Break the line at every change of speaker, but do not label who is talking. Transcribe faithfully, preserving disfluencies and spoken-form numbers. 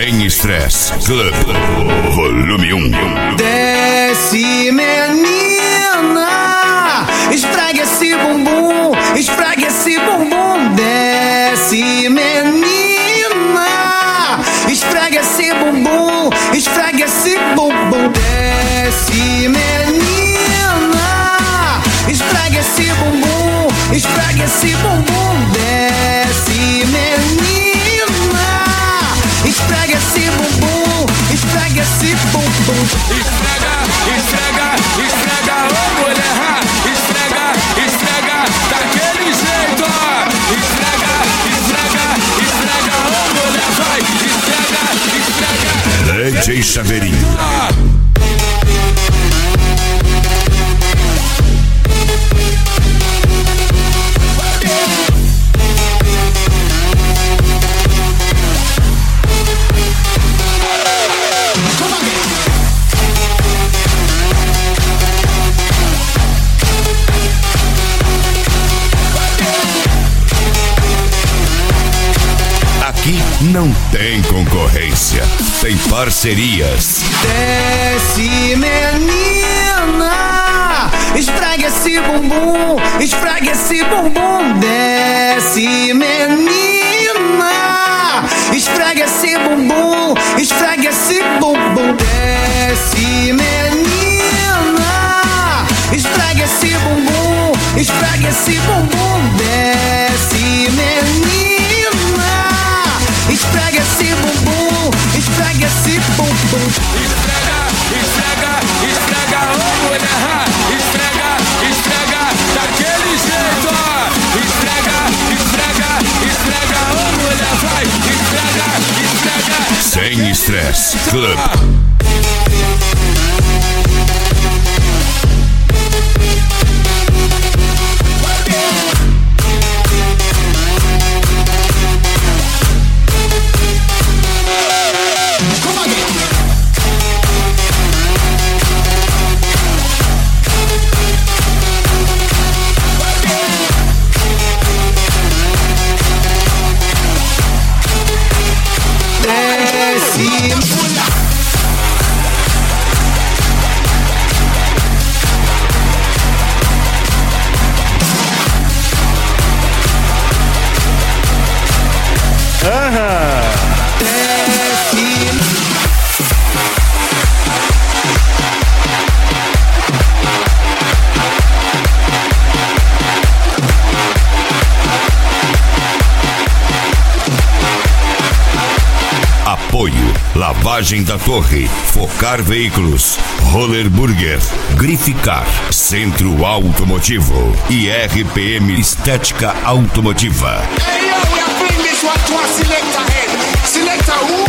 Sem estresse. Club Volume um.
Desce, menina, esfrega esse bumbum, esfrega esse bumbum. Desce, menina, esfrega esse bumbum, esfrega esse bumbum. Desce, menina, esfrega esse bumbum, esfrega esse bumbum. Desce, menina, esfrega esse bumbum, esfrega esse bumbum.
Esfrega, esfrega, esfrega, ô mulher, esfrega, esfrega, daquele jeito, ó. Esfrega, esfrega, esfrega, ô mulher, vai, esfrega, esfrega.
D J Chaveirinho. Aqui não tem concorrência, tem parcerias.
Desce, menina, esfrega esse bumbum, esfrega esse bumbum. Desce, menina, esfrega esse bumbum, esfrega esse bumbum. Desce, menina, esfrega esse bumbum, esfrega esse bumbum. Desce, menina, esfrega esse bumbum, esfrega esse bumbum.
Esfrega, esfrega, esfrega, ô mulher, esfrega, esfrega, daquele jeito, ó. Esfrega, esfrega, esfrega, ô mulher, vai, esfrega, esfrega.
Sem estresse. Club. Apoio: Lavagem da Torre, Focar Veículos, Roller Burger, Grificar, Centro Automotivo e R P M Estética Automotiva.
Hey, yo, we are bringing this one to a selector head. Selector who?